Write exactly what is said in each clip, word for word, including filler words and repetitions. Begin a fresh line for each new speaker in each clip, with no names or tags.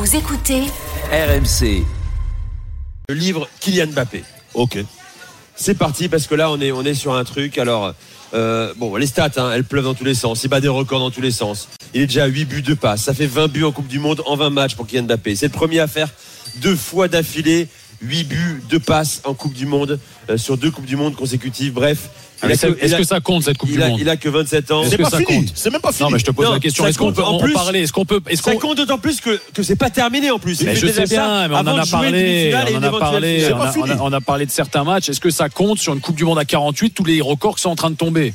Vous écoutez
R M C.
Le livre Kylian Mbappé.
Ok.
C'est parti parce que là on est on est sur un truc. Alors euh, bon, les stats, hein, elles pleuvent dans tous les sens. Il bat des records dans tous les sens. Il est déjà à huit buts, deux passes. Ça fait vingt buts en Coupe du Monde en vingt matchs pour Kylian Mbappé. C'est le premier à faire deux fois d'affilée huit buts, deux passes en Coupe du Monde euh, sur deux Coupes du Monde consécutives. Bref.
Ah, est-ce que, est-ce que ça compte cette Coupe
il
du
a,
Monde?
Il a que vingt-sept ans.
C'est
que
pas
ça
fini.
compte
C'est même pas fini.
Non, mais je te pose
Non,
la question.
ça
Est-ce qu'on peut en
plus,
parler? Est-ce qu'on peut, est-ce
Ça
qu'on...
compte d'autant plus que, que c'est pas terminé en plus.
Mais je sais bien, mais on en a parlé, on en a parlé, on a, on, a, on a parlé de certains matchs. Est-ce que ça compte sur une Coupe du Monde à quarante-huit, tous les records qui sont en train de tomber?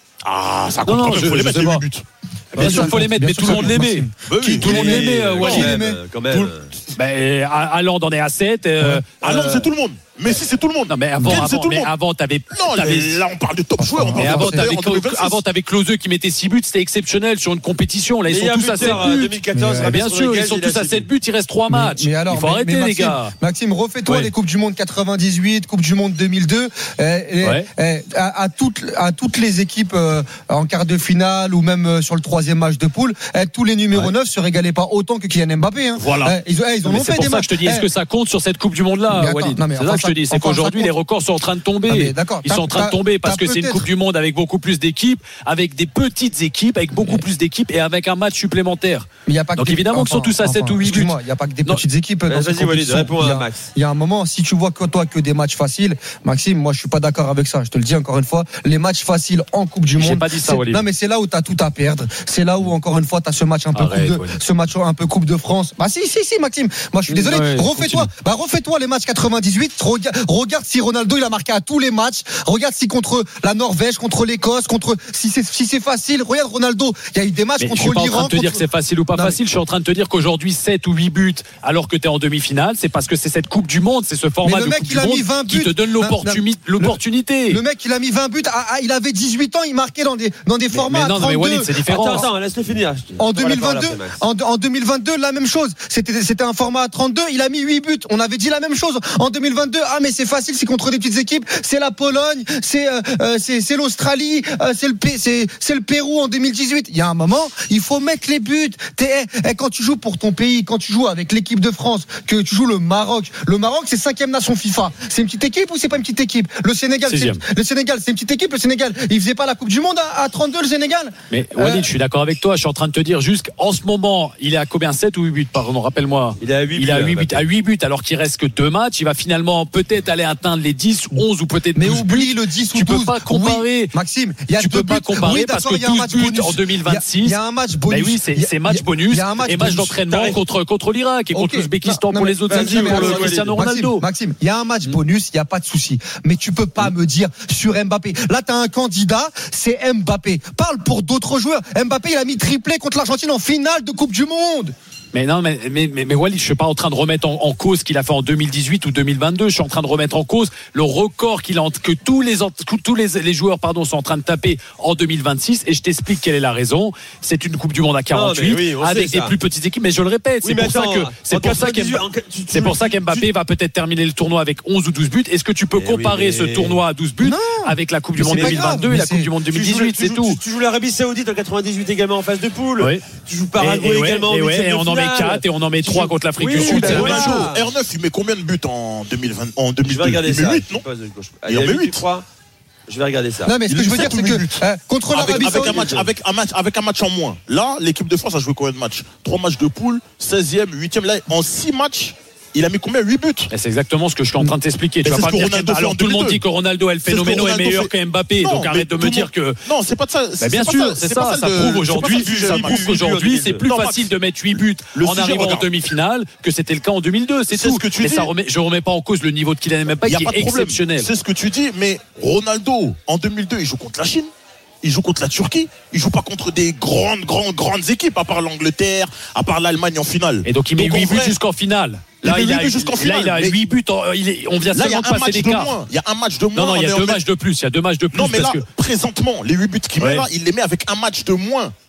Ah, ça compte
Non,
quand
non,
même.
je-
Faut les
je
mettre
sais
les
pas.
huit buts.
Bien sûr, il faut les mettre, mais tout le monde l'aimait.
Qui
Tout le monde l'aimait, euh, Walid.
Quand même.
Ben, Haaland en est à sept. Euh,
Ah non,
euh,
c'est tout le monde. Messi, c'est tout le monde.
Non, mais avant,
Kane, c'est
avant,
tout le
mais
monde.
avant, t'avais,
Non,
t'avais,
mais là, on parle de top joueurs. On
mais
parle
avant,
de
t'avais,
en deux mille vingt-six.
avant, t'avais Klose qui mettait six buts, c'était exceptionnel sur une compétition. Là, ils sont tous à sept buts.
deux mille quatorze,
Mais bien sûr, ils sont tous à sept buts, il reste trois matchs.
Mais alors,
il faut
mais-
arrêter,
mais
les
Maxime,
gars.
Maxime, refais-toi
Ouais.
les Coupes du Monde quatre-vingt-dix-huit, Coupe du Monde deux mille deux. euh, et-
Ouais.
et à, à toutes, à toutes les équipes euh, en quart de finale ou même euh, sur le troisième match de poule, eh, tous les numéros
Ouais.
neuf se régalaient pas autant que Kylian Mbappé. Hein.
Voilà.
Eh, ils, eh, ils en
Mais
ont
c'est
fait
pour
des
ça que
matchs.
je te dis, est-ce
Eh,
que ça compte sur cette Coupe du Monde-là,
Mais attends,
Walid?
non, mais
C'est ça
enfin,
que je te dis, c'est
enfin,
qu'aujourd'hui,
ça
les
compte.
records sont en train de
Ah,
tomber.
mais d'accord,
Ils
t'as-
sont en train de
t'as-
tomber parce
t'as
que c'est une
peut-être-
Coupe du Monde avec beaucoup plus d'équipes, avec des petites équipes, avec beaucoup plus d'équipes et avec un match supplémentaire.
Mais il y a pas que
Donc
des-
évidemment qu'ils sont tous à sept ou huit buts.
excuse-moi, il n'y a pas que des
Non.
petites équipes dans
Vas-y,
cette
Walid,
compétition.
réponds
Il y
à
a-
Max.
Il y a un moment, si tu vois que toi que des matchs faciles, Maxime, moi je suis pas d'accord avec ça. Je te le dis encore une fois, les matchs faciles en Coupe du Monde.
J'ai pas dit ça,
c'est-
Walid.
Non, mais c'est là où tu as tout à perdre. C'est là où encore une fois tu as ce match un peu
Arrête,
coupe de,
Walid.
ce match un peu Coupe de France. Bah si si si Maxime. Moi je suis désolé.
Ouais,
refais-toi,
continue.
bah refais-toi les matchs quatre-vingt-dix-huit. Regarde, regarde si Ronaldo il a marqué à tous les matchs. Regarde si contre la Norvège, contre l'Écosse, contre si c'est si c'est facile. Regarde Ronaldo, il y a eu des matchs
Mais je
contre
suis pas en
l'Iran.
train de te dire
contre-
que c'est facile ou pas
Non, mais-
facile. Je suis en train de te dire qu'aujourd'hui sept ou huit buts alors que tu es en demi-finale, c'est parce que c'est cette Coupe du Monde, c'est ce format
Mais le
de
mec,
Coupe
il
du
a mis
Monde
vingt
qui
buts.
te donne l'opportuni-
Le-
l'opportunité.
Le mec, il a mis vingt buts. Ah, ah, il avait dix-huit ans, il marquait dans des, dans des
Mais-
formats.
mais non,
à
non, mais
trente-deux.
Walid, c'est différent.
Attends, attends, laisse-le finir.
En
On va la parler
deux mille vingt-deux,
après, Max.
en, en deux mille vingt-deux, la même chose. C'était, c'était un format à trente-deux. Il a mis huit buts. On avait dit la même chose en deux mille vingt-deux. Ah, mais c'est facile, c'est contre des petites équipes. C'est la Pologne, c'est, euh, euh, c'est, c'est l'Australie, euh, c'est le, P- c'est, c'est le Pérou en deux mille dix-huit. Il y a un moment, il faut mettre les buts. T'es, eh, eh, quand tu joues pour ton pays, quand tu joues avec l'équipe de France, que tu joues le Maroc. Le Maroc, c'est cinquième nation FIFA. C'est une petite équipe ou c'est pas une petite équipe? Le Sénégal, c'est,
Sixième.
le Sénégal, c'est une petite équipe. Le Sénégal, il faisait pas la Coupe du Monde à, à trente-deux, le Sénégal.
Mais
Euh,
Walid, je suis d'accord avec toi. Je suis en train de te dire juste qu'en ce moment, il est à combien? sept ou huit buts? Pardon, rappelle-moi.
Il est à huit
Il est à
buts,
huit
là,
buts, à huit buts, alors qu'il reste que deux matchs. Il va finalement peut-être aller atteindre les dix, onze ou peut-être
Mais
douze
oublie
buts.
le dix ou
Tu peux
douze.
pas comparer.
Oui, Maxime, il y a
Tu
deux
peux pas
buts.
comparer
Oui,
parce
d'accord,
que
il y a un
douze
match
buts
bonus.
en deux mille vingt-six.
Il y a un match bonus.
Ben oui, c'est,
Il y a-
c'est match
il y a-
bonus
il y a un match
et match
bonus.
d'entraînement
T'arrêtes.
contre, contre l'Irak et contre
Ok.
l'Ouzbékistan
Non, non,
pour
mais-
les autres
vas-y,
équipes,
mais
pour le
Maxime,
Cristiano
Maxime,
Ronaldo.
Maxime, il y a un match bonus, il n'y a pas de souci. Mais tu peux pas me dire sur Mbappé. Là, tu as un candidat, c'est Mbappé. Parle pour d'autres joueurs. Mbappé, il a mis triplé contre l'Argentine en finale de Coupe du Monde.
Mais non, mais, mais, mais, mais Walid, je suis pas en train de remettre en, en cause ce qu'il a fait en deux mille dix-huit ou deux mille vingt-deux. Je suis en train de remettre en cause le record qu'il a, en- que tous les, en- que tous les, les joueurs, pardon, sont en train de taper en deux mille vingt-six. Et je t'explique quelle est la raison. C'est une Coupe du Monde à quarante-huit,
Non, mais oui, on
avec
sait
des
ça.
plus petites équipes. Mais je le répète,
Oui,
c'est
mais
pour
attends,
ça que, c'est
en
pour ça
quatre-vingt-dix-huit,
qu'Mbappé,
en qu- tu- tu-
c'est pour ça
tu-
qu'Mbappé va peut-être terminer le tournoi avec onze ou douze buts. Est-ce que tu peux
Eh oui,
comparer
mais-
ce tournoi à douze buts
Non.
avec la Coupe du
Mais
Monde
c'est pas
deux mille vingt-deux
grave,
et la
mais
Coupe
c'est-
du Monde deux mille
Tu joues-
dix-huit,
tu
c'est
joues-
tout.
Tu, tu joues l'Arabie Saoudite en quatre-vingt-dix-huit également en phase de poule.
Oui.
Tu joues
Et,
Paraguay
et ouais,
également en
et ouais,
huitième
et
de
on en met
finale.
quatre et on en met
Tu
trois
joues-
contre l'Afrique
Oui,
du Sud.
ben
C'est la
voilà.
même chose.
R neuf, il met combien de buts en deux mille vingt, en deux mille
Je
deux?
vais regarder
Il met
ça.
huit, non?
Je pose-
Il
y
en
a
met
huit,
huit.
tu crois? Je vais regarder ça.
Non, mais ce
Il
que je veux
dit
dire,
sept
c'est
ou
que
huit buts.
euh, contre
Avec,
l'Arabie
avec un
Saoudite.
match, avec, un match, avec un match en moins. Là, l'équipe de France a joué combien de matchs? Trois matchs de poule, seizième, huitième. Là, en six matchs, il a mis combien? huit buts.
Et c'est exactement ce que je suis en train de t'expliquer. Tu
Mais
vas
c'est
pas
ce
me
que
dire
Ronaldo
que,
fait
alors
en
tout le monde
deux mille deux.
dit que Ronaldo El
C'est ce que
Phénoméno est
Ronaldo
meilleur
fait.
que Mbappé.
Non,
Donc
mais
arrête de
tout
me
le
dire
monde-
que.
Non, c'est pas de ça.
Bah
c'est
bien
pas
sûr,
ça,
c'est
pas
ça.
celle
Ça
de-
prouve
c'est
aujourd'hui,
pas celle du
ça
Jamie
prouve
Bull.
qu'aujourd'hui, c'est plus
Non, Max,
facile de mettre huit buts
le
en
sujet,
arrivant en
regarde.
demi-finale que c'était le cas en deux mille deux. C'est
C'est
tout.
ce que tu
Mais
dis.
ça remet, je remets pas en cause le niveau de Kylian Mbappé
Il n'y
qui
a pas
est
de problème.
exceptionnel.
C'est ce que tu dis, mais Ronaldo, en deux mille deux, il joue contre la Chine. Il joue contre la Turquie. Il joue pas contre des grandes, grandes, grandes équipes, à part l'Angleterre, à part l'Allemagne en finale.
Et donc il met
Donc, en
huit buts
vrai,
jusqu'en finale.
Il
Là,
met
il
huit
a
buts jusqu'en
là,
finale,
il a
mais-
huit buts. en- il est- On vient
Là, il y
seulement
a
de
un
passer
match de
l'écart.
moins. Il y a un match de moins.
Non, non, il y
On
a
est
deux
en-
matchs de plus. Il y a deux matchs de plus.
Non, mais
parce
là,
que-
présentement, les huit buts qu'il met
Ouais.
là, il les met avec un match de moins.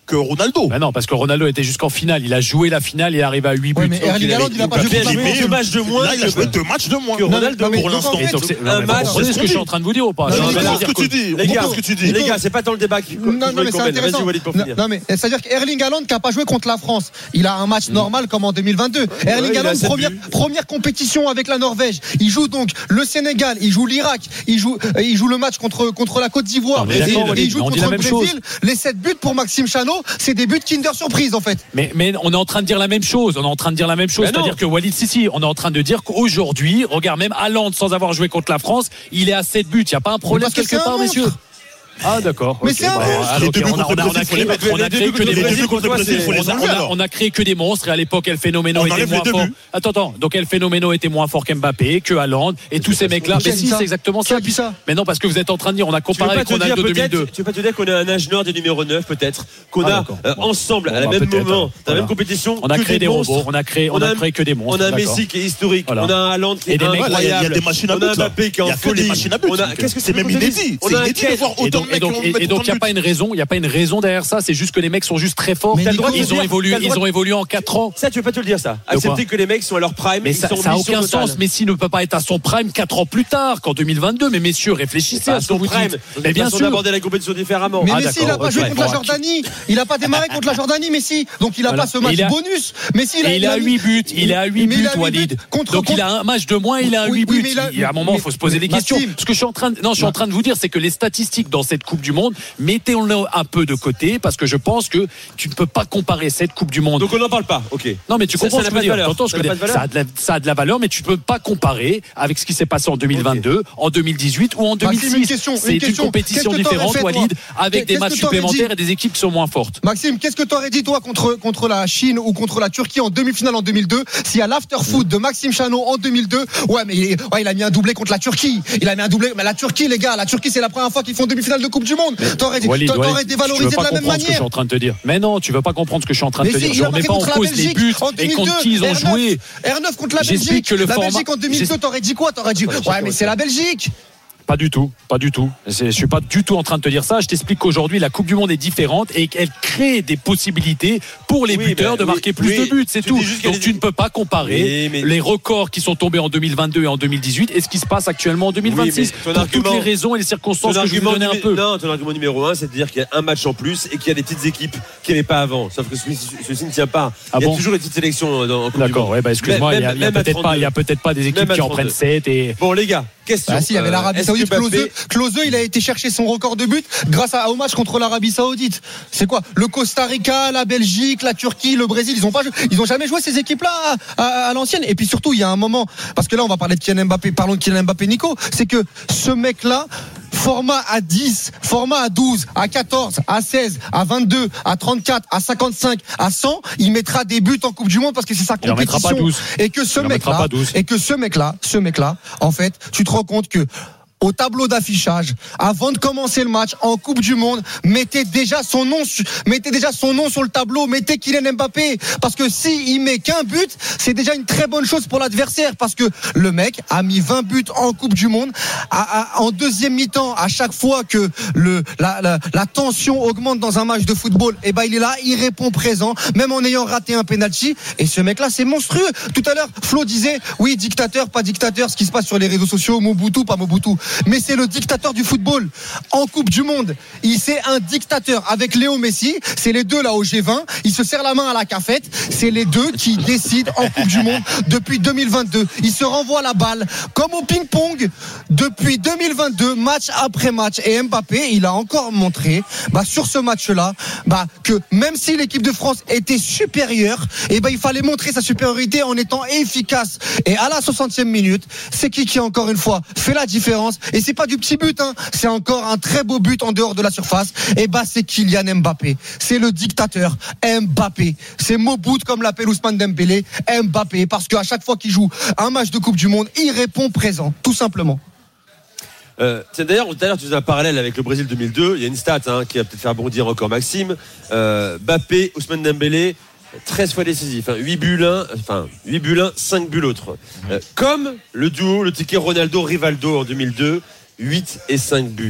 que Ronaldo.
Ben non, parce que Ronaldo était jusqu'en finale. Il a joué la finale, il est arrivé à huit buts.
Ouais, mais Erling Haaland, il a pas joué contre la
joué
France.
deux matchs de moins.
Là, il a joué deux matchs de moins
que Ronaldo
Non, mais
pour
donc,
l'instant.
en fait,
Et donc, c'est-
un
non, mais
match,
vous comprenez
c'est
ce
ce
que je suis
qu'on
en train de vous dire ou pas?
Non,
Non,
mais
mais
Nicolas,
ce que tu dis.
Les
On
gars,
comprend ce que tu dis.
les gars, c'est pas tant le débat qui
Non, non, mais c'est intéressant.
Vas-y, Walid, pour
Non,
finir.
non, mais c'est-à-dire qu'Erling Haaland qui n'a pas joué contre la France, il a un match normal comme en deux mille vingt-deux. Erling
il a
Haaland,
sept
première,
buts.
première compétition avec la Norvège. Il joue donc le Sénégal, il joue l'Irak, il joue, euh, il joue le match contre, contre la Côte d'Ivoire.
On est
Et
d'accord,
il-
Walid,
il joue
mais on dit
contre
la
le
même
Brésil.
chose.
Les sept buts pour Maxime Chanot, c'est des buts Kinder Surprise en fait.
Mais, mais on est en train de dire la même chose. On est en train de dire la même chose.
Ben non.
C'est-à-dire que Walid, si, si, on est en train de dire qu'aujourd'hui, regarde, même Haaland, sans avoir joué contre la France, il est à sept buts. Il n'y a pas un problème
parce que
quelque
c'est un
part,
monstre.
messieurs? Ah d'accord.
Mais
ok,
c'est un
bah,
monstre.
alors,
Les
ok,
deux buts
on a-
contre
on a-
le
on a
Brésil,
créé-
faut les mettre.
on a créé que
Les
des
deux buts
monstres.
contre le Brésil,
faut les
On a-
enlever,
on a-
alors.
on a créé que des monstres et à l'époque El Phénoméno
On
était
enlève les
moins
deux
fort.
buts.
Attends, attends. Donc El Phénoméno était moins fort qu'Mbappé, que Haaland et tous ces mecs-là.
Qui a
Mais
dit
si,
ça
c'est exactement
Qui a
ça.
dit ça
Mais non, parce que vous êtes en train de dire, on a
Tu veux
comparé
pas
avec
te dire
Ronaldo deux mille deux.
peut-être, tu veux pas te dire qu'on a un âge nord des numéro neuf peut-être, qu'on
Ah,
a
d'accord.
euh,
Bon.
ensemble
Bon,
à la
bah,
même
peut-être,
moment, dans
voilà.
la même compétition,
On a
que
créé des
monstres.
robots. On a créé, on a créé que des
On
monstres.
a
d'accord.
Messi qui est historique,
Voilà.
on a un Haaland qui est
Et des mecs-
incroyable,
il y a- il y a des machines à
on a
but, là.
Mbappé qui est
Il y
en
a que des
folie.
machines à but.
On a- Qu'est-ce que
C'est même inédit.
On
C'est
a un
inédit de
quel-
voir
Et
autant
donc,
de
et
mecs
donc,
qui vont
et- et
mettre
donc,
autant
il n'y a
de
pas
buts.
une raison, il y a pas une raison derrière ça. C'est juste que les mecs sont juste très forts.
Mais
T'as le droit de
Ils
le
ont
dire,
évolué,
t'as le
ils
droit
ont évolué en quatre ans.
Ça, tu veux pas te le dire, ça. Accepter
quoi
que les mecs sont à leur prime,
Mais
ils
ça
sont
n'a
en mission
aucun
totale.
sens. Messi ne peut pas être à son prime quatre ans plus tard qu'en deux mille vingt-deux. Mais messieurs, réfléchissez
à
à ce que
son
vous
prime.
dites.
Mais
Mais bien
façon
sûr.
d'aborder la compétition différemment.
Mais
Ah,
Messi, il n'a
d'accord,
pas
ok.
joué contre la
Bon,
Jordanie. Il n'a pas démarré contre la Jordanie, Messi. Donc il n'a
Voilà.
pas ce match
Et il a-
bonus. Messi,
Et il est à huit buts, il est à huit
Mais il
buts,
a huit
Walid.
buts contre-
Donc il a un match de moins, il a un
Oui,
huit
oui,
buts.
mais il a-
Il y a un moment, il faut se poser des
Maxime.
questions. Ce que je suis en train de, non, je suis en train de vous dire, c'est que les statistiques dans cette Coupe du Monde, mettez-les un peu de côté, parce que je pense que tu ne peux pas comparer cette Coupe du Monde.
Donc on n'en parle pas, ok.
Non, mais tu
Ça-
comprends
ça
ce
n'a
que je
pas
veux
de
dire.
valeur.
T'entends ce
Ça
que je
n'a
veux
pas de
dire. Ça a de la- ça a de la valeur, mais tu ne peux pas comparer avec ce qui s'est passé en deux mille vingt-deux, en deux mille dix-huit ou en deux mille
Maxime,
six.
une question, une
C'est une
question.
compétition
Qu'est-ce que t'aurais
différente,
fait, toi
Walid, avec des
Qu'est-ce
matchs
que t'aurais
supplémentaires
dit
et des équipes qui sont moins fortes.
Maxime, qu'est-ce que tu aurais dit toi contre, contre la Chine ou contre la Turquie en demi-finale en deux mille deux s'il y a l'after-foot de Maxime Chanot en deux mille deux? Ouais, mais il, ouais, il a mis un doublé contre la Turquie. Il a mis un doublé. Mais la Turquie, les gars, la Turquie, c'est la première fois qu'ils font demi-finale de Coupe du Monde. T'aurais dit,
Walid,
t'aurais
Walid, tu
dévalorisé
veux
de
pas
la même
comprendre ce que je
manière.
suis en train de te dire. Mais non, tu veux pas comprendre ce que je suis en train de
Mais
te
si,
dire.
il
Je
a
remets
marqué
pas en
contre la
cause les
Belgique
buts
en
et
deux mille deux,
contre qui ils ont
R neuf.
joué.
R neuf contre la
J'explique
Belgique.
que le
la
format-
Belgique en deux mille deux,
j'explique-
t'aurais dit quoi? T'aurais dit, ouais, mais c'est la Belgique.
Pas du tout, pas du tout. C'est- Je suis pas du tout en train de te dire ça. Je t'explique qu'aujourd'hui la Coupe du Monde est différente et qu'elle crée des possibilités pour les
Oui,
buteurs
mais
de
oui,
marquer plus
oui.
de buts, c'est
Tu
tout.
dis juste qu'il y a
Donc
des-
tu ne peux pas comparer
Oui, mais-
les records qui sont tombés en deux mille vingt-deux et en deux mille dix-huit et ce qui se passe actuellement en deux mille vingt-six.
Oui, mais ton
pour toutes
argument-
les raisons et les
Ton
circonstances que je vais vous
argument,
donner un
numé-
peu.
non, ton argument numéro un, c'est de dire qu'il y a un match en plus et qu'il y a des petites équipes qui n'avaient pas avant. Sauf que ceci, ceci ne tient pas.
Ah
il y a
bon
toujours des petites sélections dans, en Coupe du
D'accord,
Monde.
ouais, bah excuse-moi, il y a,
Même-
il y a
même à
peut-être pas, il y a
trente-deux.
peut-être pas des équipes
Même à
qui en prennent
trente-deux.
sept et.
Bon, les gars, question.
Ah si, il y avait
Euh,
l'Arabie
est-ce
Saoudite.
que Mbappé-
Klose, Klose, il a été chercher son record de buts grâce à, au match contre l'Arabie Saoudite. C'est quoi? Le Costa Rica, la Belgique, la Turquie, le Brésil, ils ont pas, joué- ils ont jamais joué ces équipes-là à, à- à l'ancienne. Et puis surtout, il y a un moment, parce que là, on va parler de Kylian Mbappé, parlons de Kylian Mbappé, Nico, c'est que ce mec-là, format à dix, format à douze, à quatorze, à seize, à vingt-deux, à trente-quatre, à cinquante-cinq, à cent, il mettra des buts en Coupe du Monde parce que c'est sa
Il en mettra
compétition.
pas douze.
Et que ce
Il en mettra
mec-là,
pas douze.
et que ce mec-là, ce mec-là, en fait, tu te rends compte que au tableau d'affichage, avant de commencer le match en Coupe du Monde, mettez déjà son nom, su- mettez déjà son nom sur le tableau, mettez Kylian Mbappé, parce que si il met qu'un but, c'est déjà une très bonne chose pour l'adversaire, parce que le mec a mis vingt buts en Coupe du Monde, à- à- en deuxième mi-temps, à chaque fois que le la, la, la tension augmente dans un match de football, et ben il est là, il répond présent, même en ayant raté un penalty, et ce mec-là, c'est monstrueux. Tout à l'heure, Flo disait, oui, dictateur, pas dictateur, ce qui se passe sur les réseaux sociaux, Mobutu, pas Mobutu. Mais c'est le dictateur du football en Coupe du Monde. Il c'est un dictateur avec Léo Messi. C'est les deux là au G vingt. Ils se serrent la main à la cafette. C'est les deux qui décident en Coupe du Monde depuis deux mille vingt-deux. Ils se renvoient la balle comme au ping-pong depuis deux mille vingt-deux, match après match. Et Mbappé, il a encore montré, bah, sur ce match-là, bah, que même si l'équipe de France était supérieure, et bah, il fallait montrer sa supériorité en étant efficace. Et à la soixantième minute, c'est qui qui encore une fois fait la différence. Et c'est pas du petit but, hein. C'est encore un très beau but en dehors de la surface. Et bah, c'est Kylian Mbappé. C'est le dictateur Mbappé. C'est Mobutu comme l'appelle Ousmane Dembélé. Mbappé. Parce qu'à chaque fois qu'il joue un match de Coupe du Monde, il répond présent. Tout simplement.
Euh, tiens, d'ailleurs, tout à l'heure, tu faisais un parallèle avec le Brésil deux mille deux. Il y a une stat hein, qui va peut-être faire bondir encore Maxime. Euh, Mbappé, Ousmane Dembélé, treize fois décisif. Hein, huit buts l'un, enfin, huit buts l'un, cinq buts l'autre. Euh, comme le duo, le ticket Ronaldo-Rivaldo en deux mille deux, huit et cinq buts.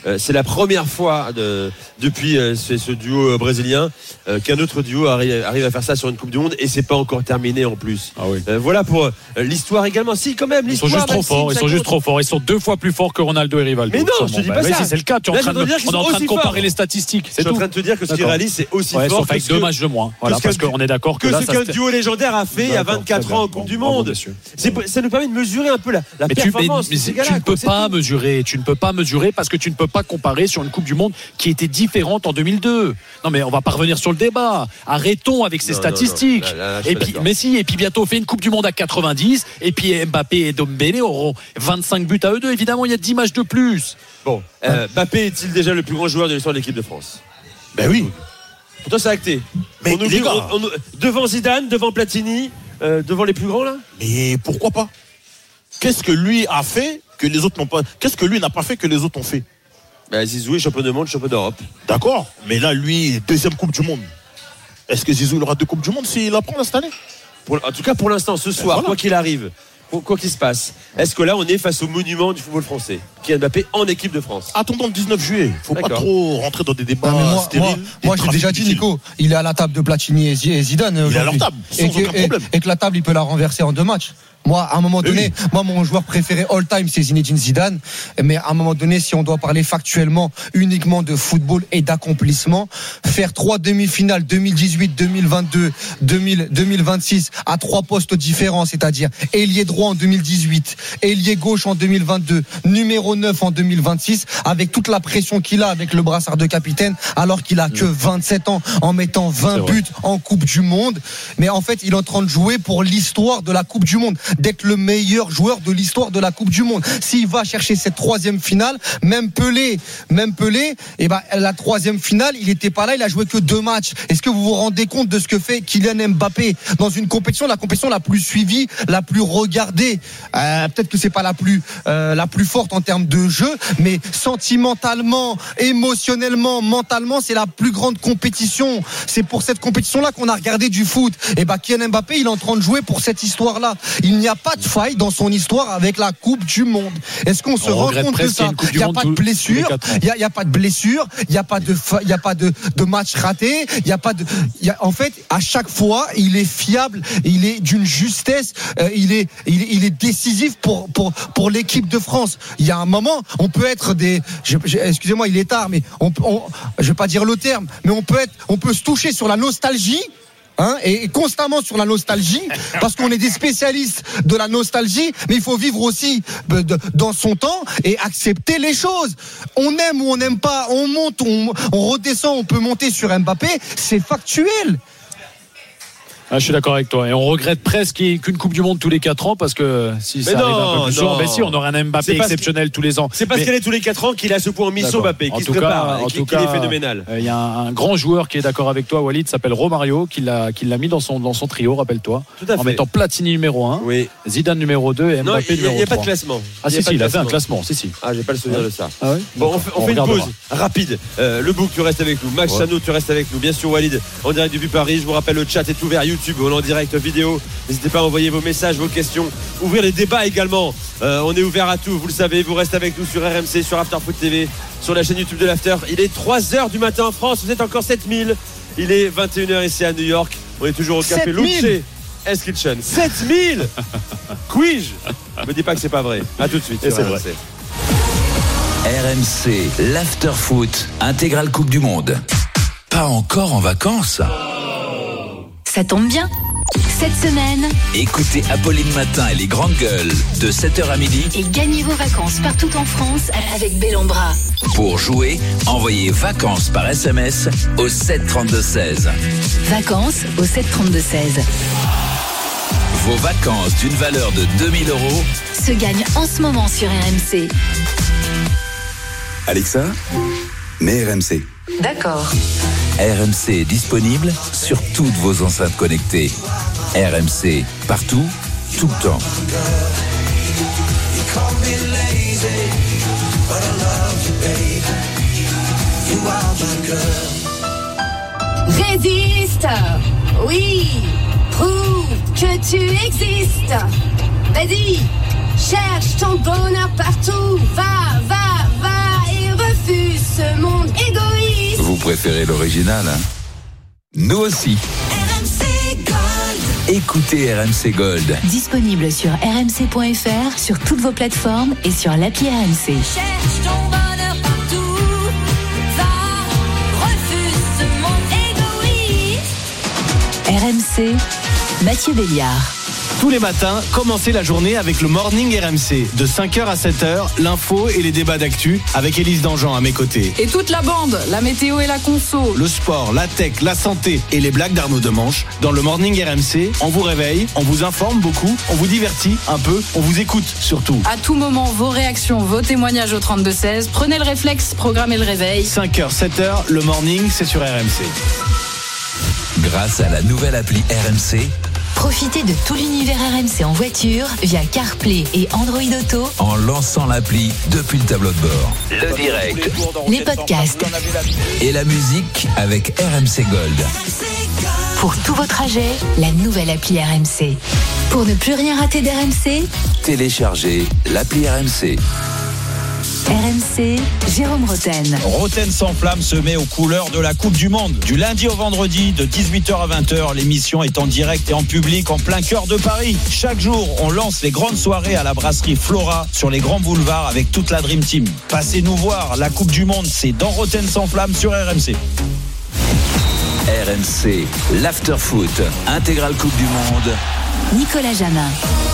euh, c'est la première fois de, depuis euh, ce, ce duo euh, brésilien euh, qu'un autre duo arrive, arrive à faire ça sur une Coupe du Monde et c'est pas encore terminé en plus.
Ah oui.
Euh, voilà pour euh, l'histoire également. Si quand même
Ils sont
l'histoire.
juste trop
Maxime,
forts. Ils
ça
sont juste
compte.
trop forts. Ils sont deux fois plus forts que Ronaldo et Rivaldo.
Mais non, je te dis
Bah,
pas
ouais,
ça.
si c'est le cas, tu es en
Là,
train
je
de,
veux dire qu'ils
on est en
sont
train de
aussi
comparer
forts.
les statistiques.
Je
C'est
suis en
tout.
train de te dire que ce qui
D'accord.
réalise c'est aussi
Ouais,
fort
sauf
que
avec
ce
deux
que-
matchs de moins. Voilà,
que ce
parce
qu'un-
qu'on est d'accord que
que
là,
ce
ça
qu'un
se-
duo légendaire a fait il y a
D'accord,
vingt-quatre
très
ans en
bien.
Coupe du
Bravo,
Monde.
messieurs.
C'est- Ça nous permet de mesurer un peu la, la
Mais tu, mais-
performance.
mais
de ces
tu
gars-là,
ne peux
quoi, c'est
pas
tout.
mesurer, tu ne peux pas mesurer parce que tu ne peux pas comparer sur une Coupe du Monde qui était différente en deux mille deux. Non mais on va pas revenir sur le débat. Arrêtons avec ces
Non, non, non.
statistiques.
Là, là, là, je suis
et
pas
puis
d'accord.
Messi et puis bientôt on fait une Coupe du Monde à quatre-vingt-dix et puis Mbappé et Dembélé auront vingt-cinq buts à eux deux. Évidemment, il y a dix matchs de plus.
Bon, euh, Mbappé est-il déjà le plus grand joueur de l'histoire de l'équipe de France?
Ben oui.
Pour toi, c'est acté.
Mais
On nous
les
dit-
gars.
on- on- devant Zidane, devant Platini, euh, devant les plus grands là.
Mais pourquoi pas? Qu'est-ce que lui a fait que les autres n'ont pas? Qu'est-ce que lui n'a pas fait que les autres ont fait?
Bah, Zizou est champion du monde, champion d'Europe.
D'accord. Mais là, lui, deuxième Coupe du Monde. Est-ce que Zizou il aura deux Coupes du Monde s'il la prend là, cette année?
Pour- en tout cas, pour l'instant, ce soir,
voilà.
quoi qu'il arrive, pour- quoi qu'il se passe, est-ce que là, on est face au monument du football français, Kylian Mbappé en équipe de France?
Attendons le dix-neuf juillet. Faut pas
D'accord.
trop rentrer dans des débats
Non, mais moi,
stériles.
moi,
et
moi, j'ai déjà dit,
trafics
Nico, il est à la table de Platini et Zi- et Zidane.
est à leur
aujourd'hui.
table, sans
et, que,
aucun
et-
problème.
et que la table, il peut la renverser en deux matchs. Moi, à un moment
Mais
donné,
oui.
moi, mon joueur préféré all-time, c'est Zinedine Zidane. Mais à un moment donné, si on doit parler factuellement uniquement de football et d'accomplissement, faire trois demi-finales deux mille dix-huit, deux mille vingt-deux, deux mille, deux mille vingt-six à trois postes différents, c'est-à-dire ailier droit en deux mille dix-huit, ailier gauche en deux mille vingt-deux, numéro neuf en deux mille vingt-six, avec toute la pression qu'il a avec le brassard de capitaine, alors qu'il a que vingt-sept ans en mettant vingt
C'est vrai.
buts en Coupe du Monde. Mais en fait, il est en train de jouer pour l'histoire de la Coupe du Monde, d'être le meilleur joueur de l'histoire de la Coupe du Monde. S'il va chercher cette troisième finale, même Pelé, même Pelé, eh ben, la troisième finale, il n'était pas là, il a joué que deux matchs. Est-ce que vous vous rendez compte de ce que fait Kylian Mbappé dans une compétition, la compétition la plus suivie, la plus regardée? Euh, peut-être que c'est pas la plus, euh, la plus forte en termes de jeu, mais sentimentalement, émotionnellement, mentalement, c'est la plus grande compétition. C'est pour cette compétition-là qu'on a regardé du foot. Et ben, Kylian Mbappé, il est en train de jouer pour cette histoire-là. Il n'y a pas de faille dans son histoire avec la Coupe du Monde. Est-ce qu'on se
On
rend
regrette
compte de
presque qu'il y
ça?
ait une Coupe
Il
du
n'y a
Monde
pas de
tous- tous les
blessure,
quatre ans.
il n'y a, il y a pas de blessure, il n'y a pas de, fa- il y a pas de, de match raté, il n'y a pas de, il y a, en fait, à chaque fois, il est fiable, il est d'une justesse, euh, il est, il est, il est décisif pour, pour, pour l'équipe de France. Il y a un moment, on peut être des, je- je- excusez-moi, il est tard, mais on, on, je vais pas dire le terme, mais on peut être, on peut se toucher sur la nostalgie. Hein, et et constamment sur la nostalgie, parce qu'on est des spécialistes de la nostalgie, mais il faut vivre aussi de- de- dans son temps et accepter les choses. On aime ou on n'aime pas, on monte, on, on redescend, on peut monter sur Mbappé, c'est factuel.
Ah, je suis d'accord avec toi. Et on regrette presque qu'il y ait qu'une Coupe du Monde tous les quatre ans parce que si ça
Mais
arrive un
non,
peu plus
non.
souvent, ben si, on aurait un
C'est
Mbappé
parce
exceptionnel tous les ans.
C'est parce
Mais-
qu'elle est tous les quatre ans qu'il a ce point en mission
D'accord.
Mbappé,
En
qui se
tout cas,
prépare,
en
et qui,
tout
qui est
cas,
phénoménal.
Il y a un, un grand joueur qui est d'accord avec toi, Walid, s'appelle Romario, qui l'a, qui l'a mis dans son, dans son trio, rappelle-toi.
Tout à
En
fait.
mettant Platini numéro un,
Oui.
Zidane numéro deux et
Non,
Mbappé
il n'y a,
numéro
a pas de
trois.
classement.
Ah
y
si,
pas
si,
de
il a fait un classement, si, si.
Ah, j'ai pas le souvenir de ça.
Ah ouais
Bon, on fait, on
On
fait une
regardera.
pause rapide. Euh, le book, tu restes avec nous. Max
Ouais.
Chano, tu restes avec nous. Bien sûr, Walid, en direct depuis Paris. Je vous rappelle, le chat est ouvert. YouTube, on est en direct vidéo. N'hésitez pas à envoyer vos messages, vos questions. Ouvrir les débats également. Euh, on est ouvert à tout, vous le savez. Vous restez avec nous sur R M C, sur After Foot T V, sur la chaîne YouTube de l'After. Il est trois heures du matin en France. Vous êtes encore sept mille. Il est vingt et une heures ici à New York. On est toujours au café
sept mille.
Luce S Kitchen. sept mille Quij. Me dis pas que c'est pas vrai. À tout de suite.
Et
sur
c'est
R M
vrai.
C.
R M C, l'After Foot, intégrale Coupe du Monde. Pas encore en vacances.
Ça tombe bien. Cette semaine,
Écoutez Apolline Matin et les grandes gueules de sept heures à midi.
et gagnez vos vacances partout en France avec Bellambra.
Pour jouer, envoyez vacances par S M S au sept trente-deux seize.
Vacances au sept trente-deux seize.
Vos vacances d'une valeur de deux mille euros
Se gagnent en ce moment sur R M C.
Alexa, mets R M C.
D'accord.
R M C est disponible sur toutes vos enceintes connectées. R M C, partout, tout le temps.
Résiste, oui, prouve que tu existes. Vas-y, cherche ton bonheur partout, va, va, va et refuse. ce monde égoïste.
Vous préférez l'original, hein? Nous aussi.
R M C Gold.
Écoutez R M C Gold.
Disponible sur r m c point f r, sur toutes vos plateformes et sur l'appli R M C.
Cherche ton bonheur partout. Va, refuse ce monde égoïste.
R M C, Mathieu Béliard.
Tous les matins, commencez la journée avec le Morning R M C. De cinq heures à sept heures, l'info et les débats d'actu avec Élise Dangean à mes côtés.
Et toute la bande, la météo et la conso.
Le sport, la tech, la santé et les blagues d'Arnaud Demanche. Dans le Morning R M C, on vous réveille, on vous informe beaucoup, on vous divertit un peu, on vous écoute surtout.
À tout moment, vos réactions, vos témoignages au trente-deux seize. Prenez le réflexe, programmez le réveil.
cinq heures, sept heures, le Morning, c'est sur R M C.
Grâce à la nouvelle appli R M C,
Profitez de tout l'univers R M C en voiture via CarPlay et Android Auto
en lançant l'appli depuis le tableau de bord. Le direct
les podcasts
et la musique avec R M C Gold.
pour tous vos trajets. La nouvelle appli R M C. Pour ne plus rien rater d'R M C,
Téléchargez l'appli R M C.
R M C, Jérôme Roten.
Roten sans flamme se met aux couleurs de la Coupe du Monde. Du lundi au vendredi, de dix-huit heures à vingt heures, l'émission est en direct et en public en plein cœur de Paris. Chaque jour, on lance les grandes soirées à la brasserie Flora sur les grands boulevards avec toute la Dream Team. Passez nous voir, la Coupe du Monde, c'est dans Roten sans flamme sur R M C.
R M C, l'afterfoot, intégrale Coupe du Monde.
Nicolas Jamin.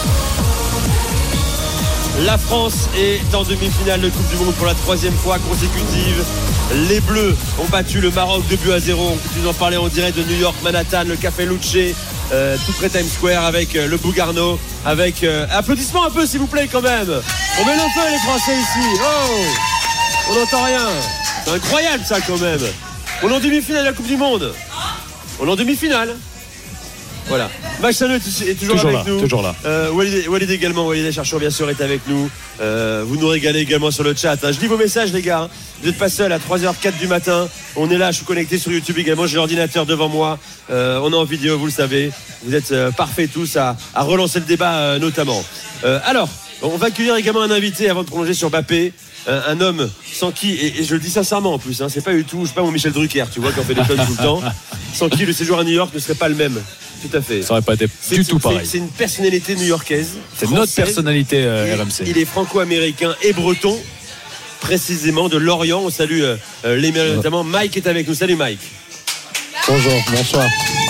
La France est en demi-finale de Coupe du Monde pour la troisième fois consécutive. Les Bleus ont battu le Maroc deux buts à zéro. On continue d'en parler en direct de New York, Manhattan, le Café Luce, euh, tout près Times Square avec euh, le Bougarno. Avec euh, applaudissements un peu s'il vous plaît quand même. On met le feu les Français ici. Oh, on n'entend rien. C'est incroyable ça quand même. On est en demi-finale de la Coupe du Monde. On est en demi-finale. Voilà. Max Sanou est toujours,
toujours
avec
là,
nous.
Toujours là.
Euh, Walid, Walid également, Walid Chercheur bien sûr est avec nous. Euh, vous nous régalez également sur le chat. Hein. Je lis vos messages les gars. Vous n'êtes pas seuls à trois heures quatre du matin. On est là, je suis connecté sur YouTube également. J'ai l'ordinateur devant moi. Euh, on est en vidéo, vous le savez. Vous êtes euh, parfaits tous à, à relancer le débat euh, notamment. Euh, alors, on va accueillir également un invité avant de prolonger sur Mbappé. Un, un homme sans qui, et, et je le dis sincèrement en plus, hein, c'est pas du tout, je suis pas mon Michel Drucker, tu vois, qui en fait des tonnes tout le temps. Sans qui le séjour à New York ne serait pas le même. Tout à fait.
Ça aurait pas été
c'est,
du tout
c'est,
pareil.
C'est une personnalité new-yorkaise.
C'est notre personnalité euh,
il,
R M C.
Il est franco-américain et breton, précisément de Lorient. On salue euh, les mairies notamment. Mike est avec nous. Salut Mike.
Bonjour, bonsoir.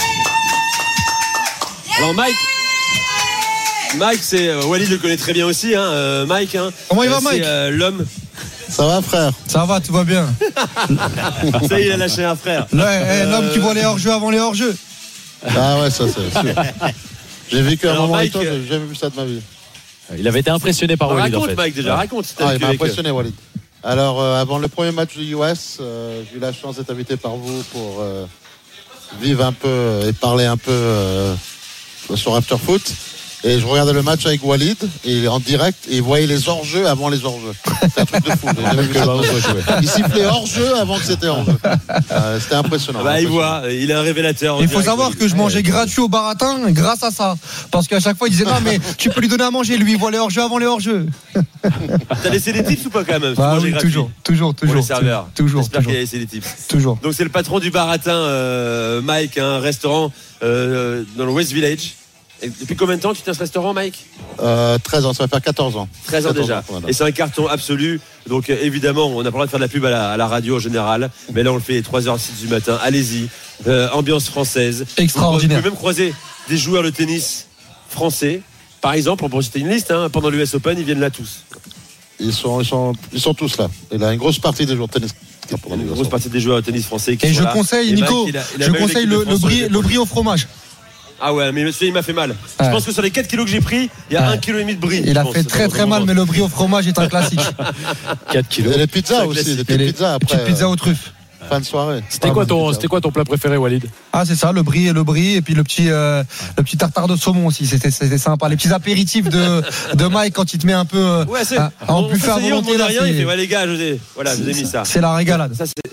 Alors Mike. Mike, c'est euh, Walid le connaît très bien aussi, hein, euh, Mike. Hein,
Comment il va,
euh,
Mike?
C'est euh, l'homme.
Ça va, frère?
Ça va, tout va bien.
Ça y est, il a lâché un frère.
Ouais,
euh...
L'homme qui voit les hors-jeux avant les hors-jeux.
Ah ouais, ça c'est sûr. J'ai vécu un
Alors,
moment
Mike,
avec toi, j'ai jamais vu ça de ma vie.
Il avait été impressionné par Walid.
Raconte
en fait.
Mike déjà,
ouais.
raconte.
Ah, il m'a impressionné Walid. Alors euh, avant le premier match du U S, euh, j'ai eu la chance d'être invité par vous pour euh, vivre un peu et parler un peu euh, sur After Foot. Et je regardais le match avec Walid et en direct et il voyait les hors-jeux avant les hors-jeux. C'était un truc de fou. Il sifflait hors-jeu avant que c'était hors-jeu. Euh, c'était impressionnant.
Bah, il
impressionnant.
voit, il est un révélateur.
Il faut savoir que je mangeais gratuit au baratin grâce à ça. Parce qu'à chaque fois, il disait non, mais tu peux lui donner à manger. Lui, il voit les hors-jeux avant les hors-jeux.
T'as laissé des tips ou pas quand même?
Bah, oui, toujours, toujours, toujours.
Pour les serveurs.
Toujours.
J'espère qu'il a laissé des tips.
Toujours.
Donc c'est le patron du baratin, euh, Mike, un restaurant euh, dans le West Village. Et depuis combien de temps tu tiens ce restaurant, Mike?
euh, treize ans, ça va faire quatorze ans.
treize ans déjà. Ans, voilà. Et c'est un carton absolu. Donc euh, évidemment, on n'a pas le droit de faire de la pub à la, à la radio en général. Mais là, on le fait à trois heures six du matin. Allez-y. Euh, ambiance française.
Extraordinaire.
Vous pouvez même croiser des joueurs de tennis français. Par exemple, on peut citer une liste. Hein, pendant l'U S Open, ils viennent là tous.
Ils sont, ils sont, ils sont tous là. Il a une grosse partie des joueurs de tennis.
Une grosse partie des joueurs de tennis français qui
Et
sont
je
là.
conseille,
Et
Nico,
Mike, il a, il a
je
même
conseille le, le, brie, le brie au fromage.
Ah ouais, mais monsieur, il m'a fait mal.
Ouais.
Je pense que sur les quatre kilos que j'ai pris, il y a
ouais.
un kilo et demi de brie.
Il a fait très très mal, mais le brie au fromage est un classique.
quatre kilos.
Et les pizzas aussi, les petites pizzas après.
Petites pizzas aux truffes.
Fin de soirée.
C'était quoi ton, c'était quoi ton plat préféré, Walid?
Ah, c'est ça, le brie et le brie, et puis le petit, euh, le petit tartare de saumon aussi. C'était, c'était sympa. Les petits apéritifs de, de Mike quand il te met un peu,
ouais, c'est,
à, à en plus faire volonté là.
Rien, il fait, ouais, les gars, je vous ai, voilà, je vous ai mis ça.
C'est la régalade.
Ça, c'est, c'est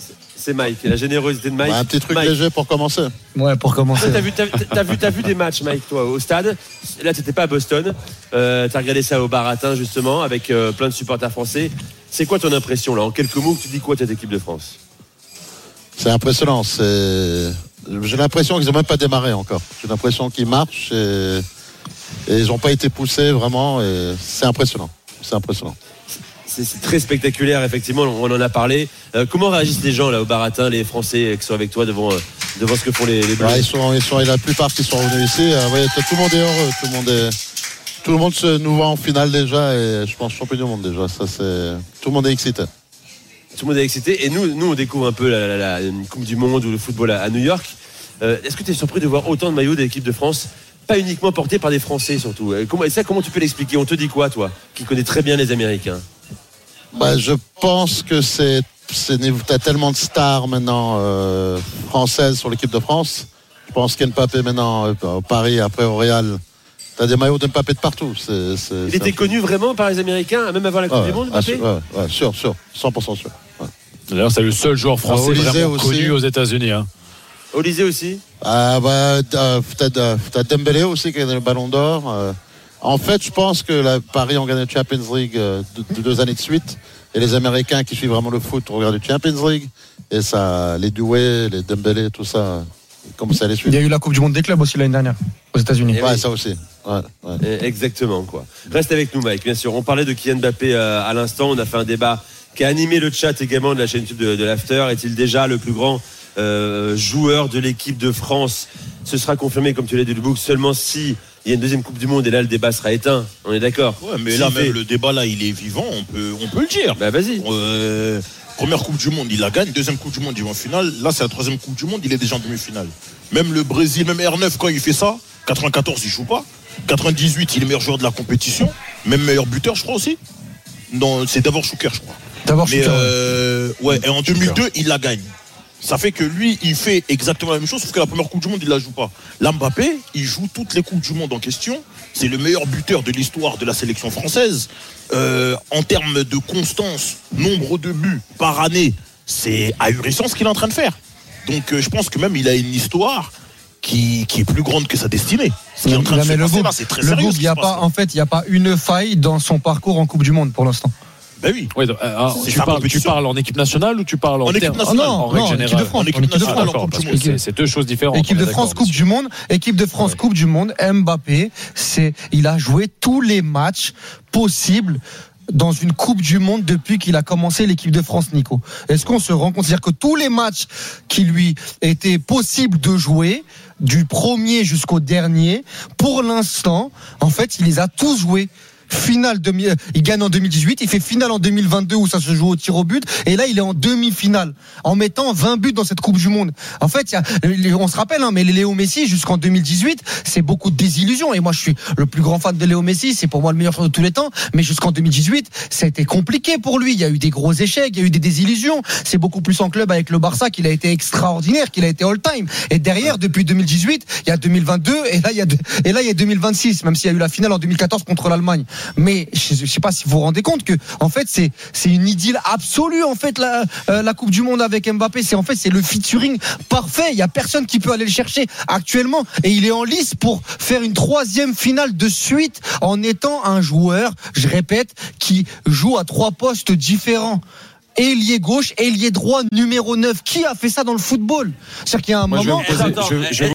c'est Mike. La générosité de Mike.
Bah, un petit truc
Mike.
léger pour commencer.
Ouais, pour commencer.
Toi, T'as vu, t'as, t'as vu, t'as vu des matchs, Mike, toi, au stade. Là, t'étais pas à Boston. Euh, t'as regardé ça au Baratin, justement, avec euh, plein de supporters français. C'est quoi ton impression, là? En quelques mots, tu dis quoi de cette équipe de France?
C'est impressionnant. C'est... J'ai l'impression qu'ils n'ont même pas démarré encore. J'ai l'impression qu'ils marchent et, et ils n'ont pas été poussés vraiment. Et c'est impressionnant. C'est impressionnant.
C'est, c'est très spectaculaire, effectivement, on en a parlé. Euh, comment réagissent les gens là au Baratin, les Français qui sont avec toi devant, euh, devant ce que font les, les Bleus?
Ouais, ils sont, ils sont, et la plupart qui sont venus ici, euh, ouais, tout le monde est heureux, tout le monde est, tout le monde se nous voit en finale déjà et je pense champion du monde déjà. Ça c'est, tout le monde est excité.
Tout le monde est excité et nous, nous on découvre un peu la, la, la, la Coupe du Monde ou le football à, à New York. Euh, est-ce que tu es surpris de voir autant de maillots de l'équipe de France, pas uniquement portés par des Français surtout? Et, comment, et ça, comment tu peux l'expliquer? On te dit quoi, toi, qui connais très bien les Américains?
Bah, je pense que c'est, c'est t'as tellement de stars maintenant euh, françaises sur l'équipe de France. Je pense qu'Mbappé maintenant euh, au Paris, après au Real, t'as des maillots d'Mbappé de partout. C'est, c'est,
Il
c'est
était connu vraiment par les Américains, même avant la Coupe
ouais,
du Monde,
ah,
Mbappé?
sûr, ouais, ouais, sûr, sûr, cent pour cent sûr. Ouais.
D'ailleurs, c'est le seul joueur français
Olysée
vraiment
aussi.
connu aux États-Unis. Hein.
Olysée aussi?
Ah bah, t'as, t'as, t'as Dembélé aussi qui a le Ballon d'Or. Euh, en fait, je pense que la, Paris ont gagné la Champions League euh, deux, deux années de suite. Et les Américains qui suivent vraiment le foot regardent la Champions League. Et ça, les Doué, les Dembélé, tout ça, comme ça les suit.
Il y a eu la Coupe du Monde des clubs aussi l'année dernière aux États-Unis.
Ouais, oui. Ça aussi. Ouais, ouais.
Exactement, quoi. Reste avec nous, Mike. Bien sûr, on parlait de Kylian Mbappé euh, à l'instant. On a fait un débat qui a animé le chat également de la chaîne YouTube de, de l'After. Est-il déjà le plus grand euh, joueur de l'équipe de France? Ce sera confirmé, comme tu l'as dit, le book, seulement si il y a une deuxième Coupe du Monde et là le débat sera éteint. On est d'accord?
Ouais, mais
si
là
fait...
même le débat là il est vivant, on peut, on peut le dire.
Bah vas-y.
Euh, première Coupe du Monde, il la gagne. Deuxième Coupe du Monde, il va en finale. Là c'est la troisième Coupe du Monde, il est déjà en demi-finale. Même le Brésil, même R neuf quand il fait ça, quatre-vingt-quatorze il joue pas. quatre-vingt-dix-huit il est meilleur joueur de la compétition. Même meilleur buteur je crois aussi. Non, c'est d'abord Chouker je crois.
D'abord
Mais
Chouker.
euh, ouais, et en deux mille deux il la gagne. Ça fait que lui, il fait exactement la même chose, sauf que la première Coupe du Monde, il la joue pas. Là, Mbappé, il joue toutes les Coupes du Monde en question. C'est le meilleur buteur de l'histoire de la sélection française. Euh, en termes de constance, nombre de buts par année, c'est ahurissant ce qu'il est en train de faire. Donc, euh, je pense que même il a une histoire qui, qui est plus grande que sa destinée. Ce qui est en train de se passer là, c'est très sérieux.
Le Boug, il y a pas, en fait, il n'y a pas une faille dans son parcours en Coupe du Monde pour l'instant.
Ben oui.
oui donc, euh, tu, parles, tu parles en équipe nationale ou tu parles en,
en équipe nationale?
Oh non, en règle
non,
générale.
équipe de France.
En équipe nationale, en Coupe du Monde.
C'est, c'est deux choses différentes.
Équipe de France, Coupe du Monde. Équipe de France, ouais. Coupe du Monde. Mbappé, c'est, il a joué tous les matchs possibles dans une Coupe du Monde depuis qu'il a commencé l'équipe de France, Nico. Est-ce qu'on se rend compte? C'est-à-dire que tous les matchs qui lui étaient possibles de jouer, du premier jusqu'au dernier, pour l'instant, en fait, il les a tous joués. Finale demi, il gagne en deux mille dix-huit, il fait finale en deux mille vingt-deux où ça se joue au tir au but, et là il est en demi-finale en mettant vingt buts dans cette Coupe du Monde. En fait, il y a, on se rappelle, hein, mais Léo Messi jusqu'en deux mille dix-huit, c'est beaucoup de désillusions. Et moi, je suis le plus grand fan de Léo Messi, c'est pour moi le meilleur joueur de tous les temps. Mais jusqu'en deux mille dix-huit, ça a été compliqué pour lui. Il y a eu des gros échecs, il y a eu des désillusions. C'est beaucoup plus en club avec le Barça qu'il a été extraordinaire, qu'il a été all-time. Et derrière, depuis deux mille dix-huit, il y a deux mille vingt-deux, et là il y a et là il y a deux mille vingt-six, même s'il y a eu la finale en deux mille quatorze contre l'Allemagne. Mais je ne sais pas si vous vous rendez compte que en fait c'est c'est une idylle absolue en fait la euh, la Coupe du Monde avec Mbappé, c'est en fait c'est le featuring parfait, il y a personne qui peut aller le chercher actuellement et il est en lice pour faire une troisième finale de suite en étant un joueur, je répète, qui joue à trois postes différents. Ailier gauche, ailier droit, numéro neuf. Qui a fait ça dans le football? C'est-à-dire qu'il y a un
Moi,
moment.
Je vais me poser, je, je